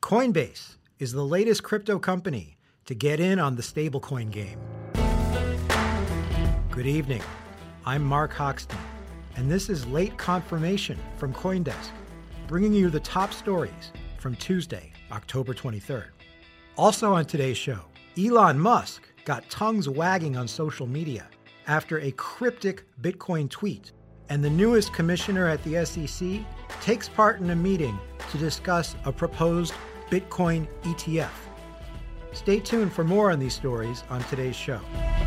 Coinbase is the latest crypto company to get in on the stablecoin game. Good evening. I'm Mark Hoxton, and this is Late Confirmation from CoinDesk, bringing you the top stories from Tuesday, October 23rd. Also on today's show, Elon Musk got tongues wagging on social media after a cryptic Bitcoin tweet, and the newest commissioner at the SEC takes part in a meeting to discuss a proposed Bitcoin ETF. Stay tuned for more on these stories on today's show.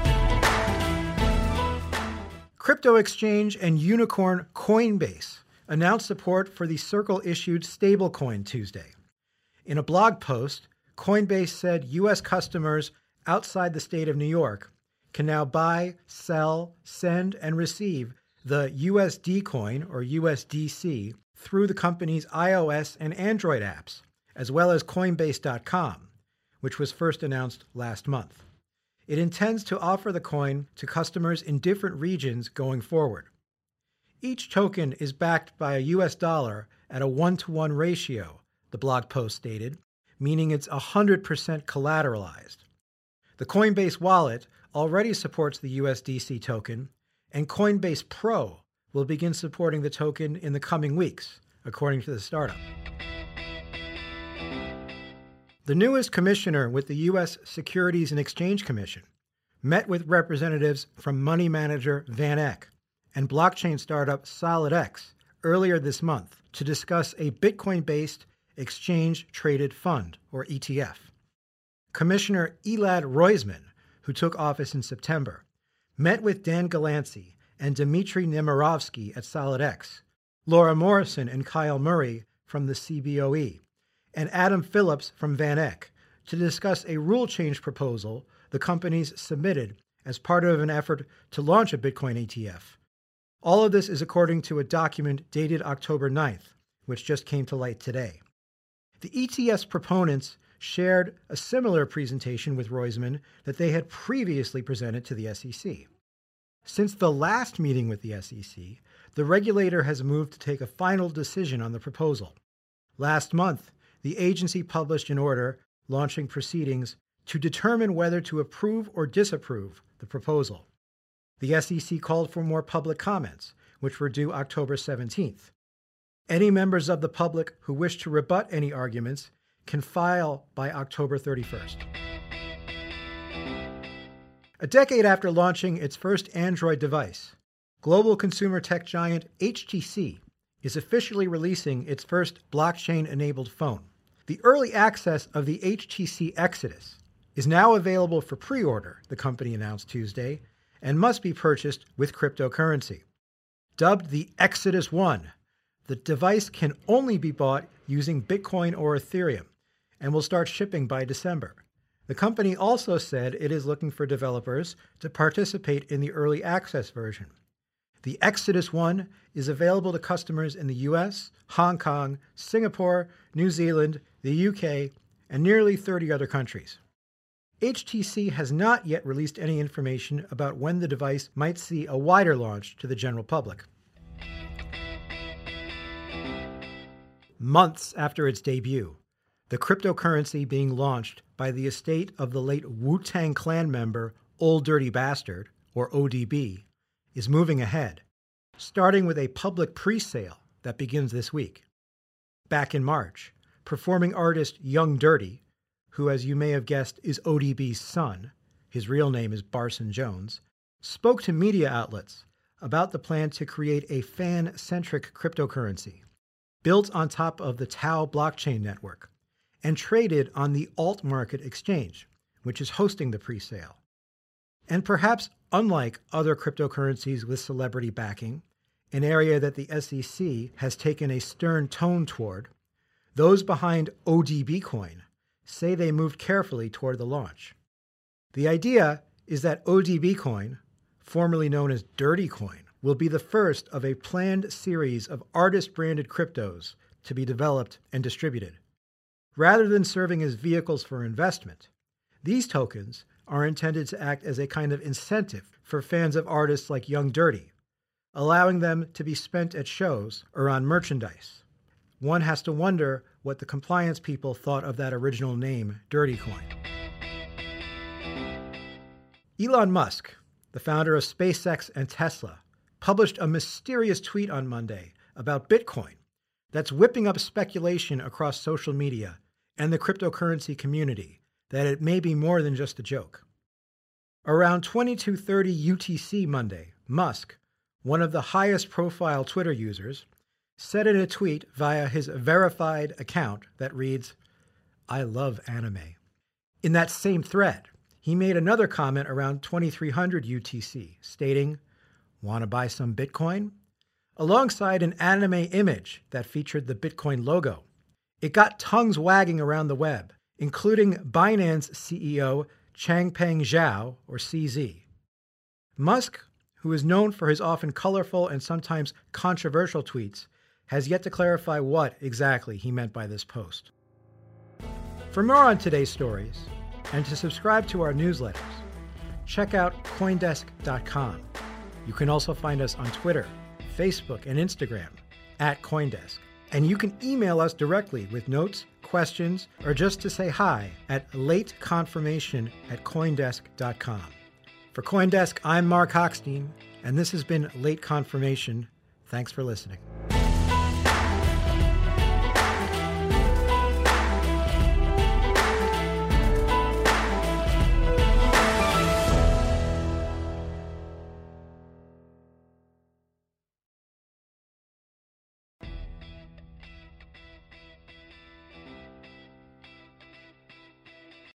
Crypto exchange and unicorn Coinbase announced support for the Circle-issued stablecoin Tuesday. In a blog post, Coinbase said U.S. customers outside the state of New York can now buy, sell, send, and receive the USD coin, or USDC, through the company's iOS and Android apps, as well as Coinbase.com, which was first announced last month. It intends to offer the coin to customers in different regions going forward. Each token is backed by a US dollar at a 1-to-1 ratio, the blog post stated, meaning it's 100% collateralized. The Coinbase wallet already supports the USDC token, and Coinbase Pro will begin supporting the token in the coming weeks, according to the startup. The newest commissioner with the U.S. Securities and Exchange Commission met with representatives from money manager VanEck and blockchain startup SolidX earlier this month to discuss a Bitcoin-based exchange-traded fund, or ETF. Commissioner Elad Roizman, who took office in September, met with Dan Galancy and Dmitry Nemirovsky at SolidX, Laura Morrison and Kyle Murray from the CBOE, and Adam Phillips from VanEck to discuss a rule change proposal the companies submitted as part of an effort to launch a Bitcoin ETF. All of this is according to a document dated October 9th, which just came to light today. The ETF's proponents shared a similar presentation with Roizman that they had previously presented to the SEC. Since the last meeting with the SEC, the regulator has moved to take a final decision on the proposal. Last month, the agency published an order launching proceedings to determine whether to approve or disapprove the proposal. The SEC called for more public comments, which were due October 17th. Any members of the public who wish to rebut any arguments can file by October 31st. A decade after launching its first Android device, global consumer tech giant HTC is officially releasing its first blockchain-enabled phone. The early access of the HTC Exodus is now available for pre-order, the company announced Tuesday, and must be purchased with cryptocurrency. Dubbed the Exodus One, the device can only be bought using Bitcoin or Ethereum and will start shipping by December. The company also said it is looking for developers to participate in the early access version. The Exodus One is available to customers in the US, Hong Kong, Singapore, New Zealand, the UK, and nearly 30 other countries. HTC has not yet released any information about when the device might see a wider launch to the general public. Months after its debut, the cryptocurrency being launched by the estate of the late Wu-Tang Clan member Old Dirty Bastard, or ODB, is moving ahead, starting with a public pre-sale that begins this week. Back in March, performing artist Young Dirty, who, as you may have guessed, is ODB's son, his real name is Barson Jones, spoke to media outlets about the plan to create a fan-centric cryptocurrency built on top of the Tau blockchain network and traded on the Alt Market Exchange, which is hosting the pre-sale. And perhaps unlike other cryptocurrencies with celebrity backing, an area that the SEC has taken a stern tone toward, those behind ODB Coin say they moved carefully toward the launch. The idea is that ODB Coin, formerly known as Dirty Coin, will be the first of a planned series of artist-branded cryptos to be developed and distributed. Rather than serving as vehicles for investment, these tokens are intended to act as a kind of incentive for fans of artists like Young Dirty, allowing them to be spent at shows or on merchandise. One has to wonder what the compliance people thought of that original name, Dirty Coin. Elon Musk, the founder of SpaceX and Tesla, published a mysterious tweet on Monday about Bitcoin that's whipping up speculation across social media and the cryptocurrency community that it may be more than just a joke. Around 22:30 UTC Monday, Musk, one of the highest profile Twitter users, said in a tweet via his verified account that reads, "I love anime." In that same thread, he made another comment around 2300 UTC, stating, "Want to buy some Bitcoin?" alongside an anime image that featured the Bitcoin logo. It got tongues wagging around the web, including Binance CEO Changpeng Zhao, or CZ. Musk, who is known for his often colorful and sometimes controversial tweets, has yet to clarify what exactly he meant by this post. For more on today's stories, and to subscribe to our newsletters, check out Coindesk.com. You can also find us on Twitter, Facebook, and Instagram at Coindesk. And you can email us directly with notes, questions, or just to say hi at lateconfirmation@coindesk.com. For Coindesk, I'm Mark Hochstein, and this has been Late Confirmation. Thanks for listening.